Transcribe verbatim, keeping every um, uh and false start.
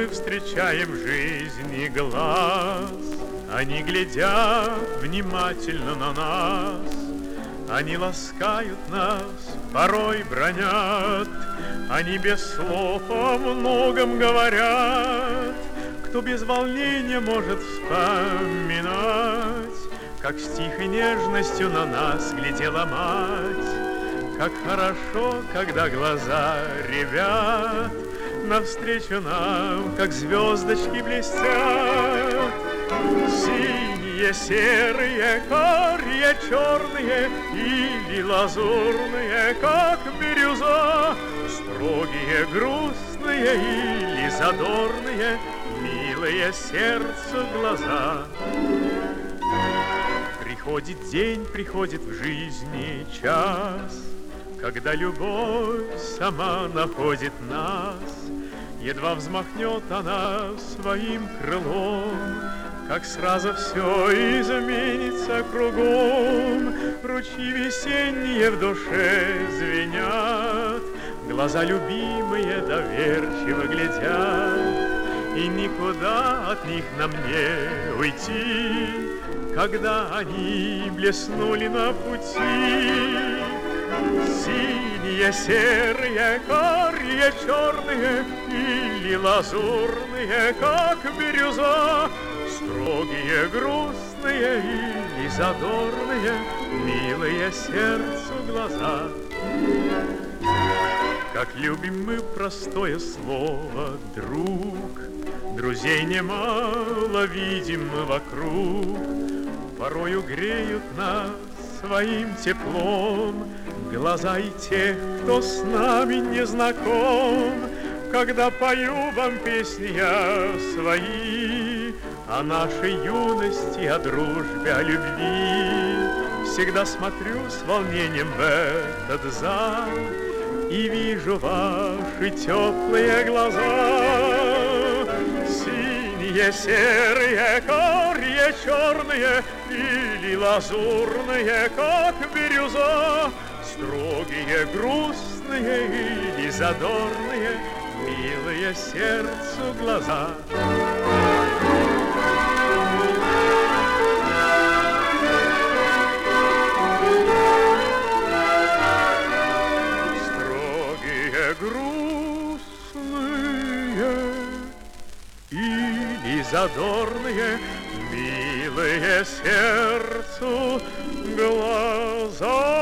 встречаем в жизни глаз. Они глядят внимательно на нас, они ласкают нас, порой бранят, они без слов о многом говорят. Кто без волнения может вспоминать, как с тихой нежностью на нас глядела мать, как хорошо, когда глаза ребят навстречу нам, как звездочки блестят. Синие, серые, карие, черные или лазурные, как бирюза, строгие, грустные или задорные, милые сердцу глаза. Приходит день, приходит в жизни час, когда любовь сама находит нас. Едва взмахнет она своим крылом, как сразу все изменится кругом. Ручьи весенние в душе звенят, глаза любимые доверчиво глядят, и никуда от них нам не уйти, когда они блеснули на пути. Синие, серые, карие, черные или лазурные, как бирюза, строгие, грустные или задорные, милые сердцу глаза. Как любим мы простое слово «друг», друзей немало видим мы вокруг, порою греют нас своим теплом глаза и тех, кто с нами не знаком. Когда пою вам песни я свои о нашей юности, о дружбе, о любви, всегда смотрю с волнением в этот зал и вижу ваши теплые глаза. Синие, серые, карие, черные или лазурные, как бирюза, строгие, грустные или задорные, милые сердцу глаза. Строгие, грустные или задорные, милые сердцу глаза.